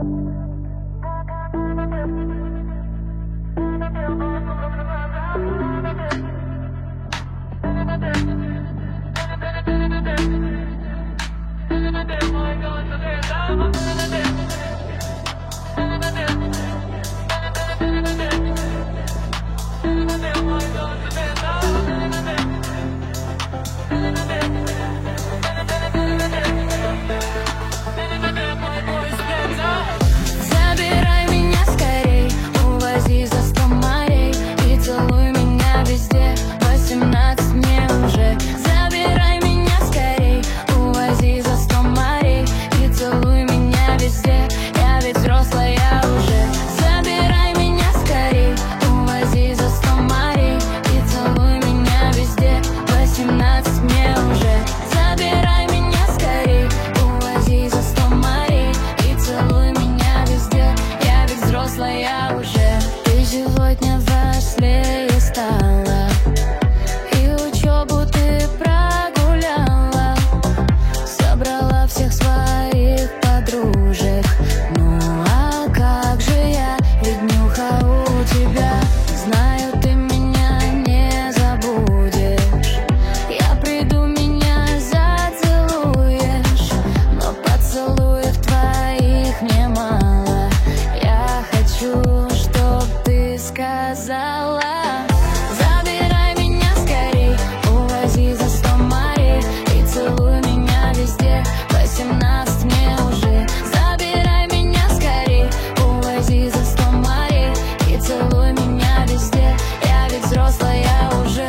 Забирай меня скорей, увози за 100 морей и целуй меня везде. 18 мне уже. Забирай меня скорей, увози за 100 морей и целуй меня везде. Я ведь взрослая уже. Забирай меня скорей, увози за 100 морей и целуй меня везде. 18 мне уже. Забирай меня скорей, увози за 100 морей и целуй меня везде. Я ведь взрослая уже. Ты сегодня взрослее стала, и учебу ты прогуляла. Собрала всех своих подружек. Ну а как же я, ведь нюха у тебя. Знаю, ты меня не забудешь. Я приду, меня зацелуешь, но поцелуев твоих мне мало. Я хочу, чтоб ты сказала. Забирай меня скорей, увози за 100 морей и целуй меня везде. 18 мне уже. Забирай меня скорей, увози за 100 морей и целуй меня везде. Я ведь взрослая уже.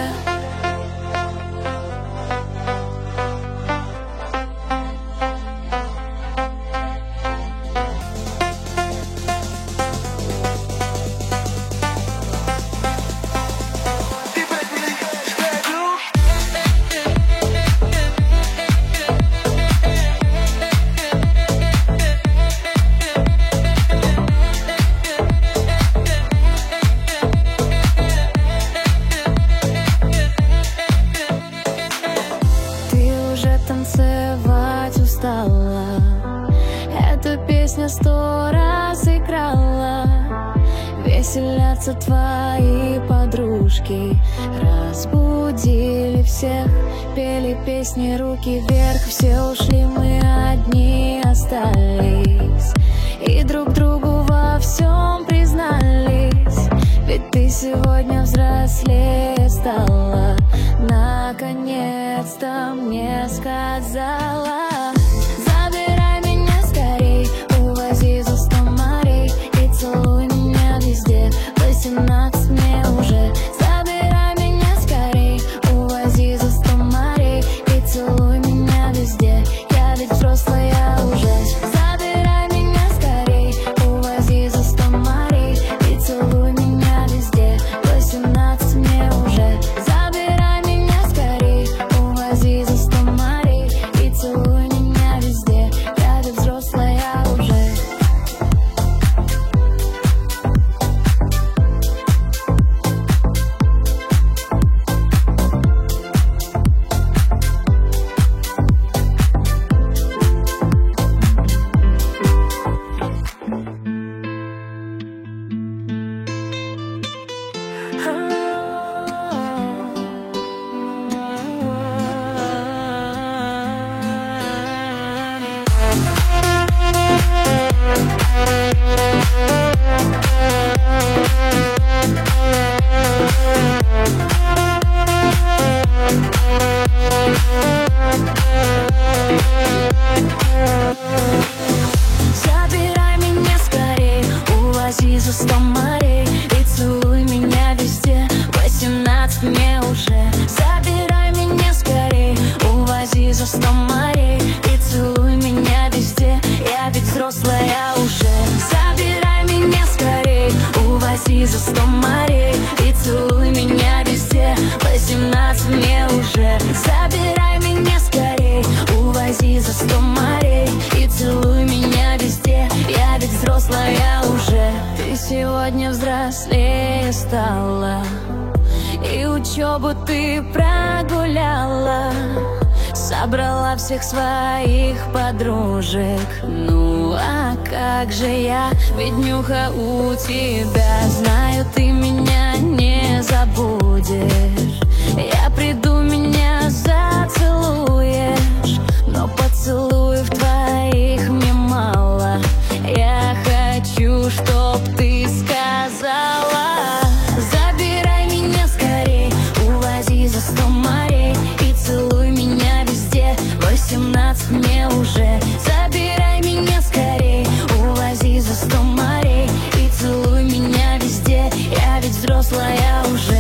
Ты уже танцевать устала. Эту песню 100 раз играла. Веселятся твои подружки, разбудили всех, пели песни руки вверх. Все ушли, мы одни остались, и друг другу во всем признались. Ведь ты сегодня взрослее стала, наконец-то мне сказала. Забирай меня скорей, увози за 100 морей и целуй меня везде. 18 мне уже. Забирай меня скорей, увози за 100 морей и целуй меня везде. Я ведь взрослая уже. Забирай меня скорей, увози за 100 морей и целуй меня везде. 18 мне уже. Забирай меня скорей, увози за 100 морей и целуй меня везде. Я ведь взрослая уже. Забирай меня скорей, увози за 100 морей и целуй меня везде. 18 мне уже. Забирай меня скорей, увози за 100 морей и целуй меня везде. Я ведь взрослая уже. Забирай меня скорей, увози за 100 морей и целуй меня везде. 18 мне уже. Забирай меня скорей, увози за 100 морей и целуй меня везде. Я ведь взрослая уже. Ты сегодня взрослее стала, и учебу ты прогуляла. Собрала всех своих подружек. Ну А как же я, ведь нюха у тебя. Знаю, ты меня не забудешь. Я приду, меня зацелуешь, но поцелуев твоих мне мало. Я хочу, чтоб ты сказала: забирай меня скорей, увози за 100 морей и целуй меня везде. 18 мне уже. Забирай меня скорей, увози за 100 морей и целуй меня везде. Я ведь взрослая уже.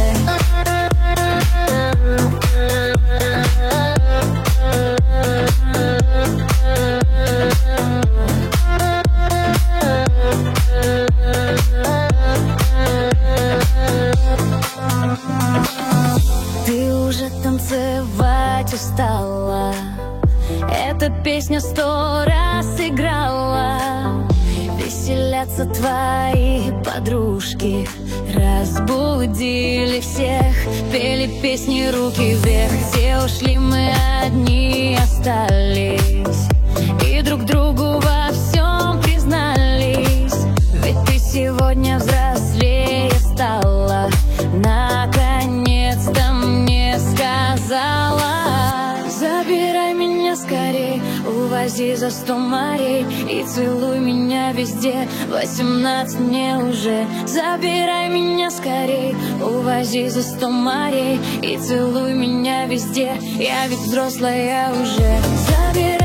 Ты уже танцевать устала, эта песня 100 раз играла. Веселятся твои подружки, разбудили всех, пели песни руки вверх. Где ушли мы, одни остались и друг другу во всем признались. Ведь ты сегодня взрослее стала, наконец-то мне сказала: забирай меня скорей, увози за 100 морей и целуй меня везде. 18 мне уже. Забирай меня скорей, увози за 100 морей и целуй меня везде. Я ведь взрослая уже. Забирай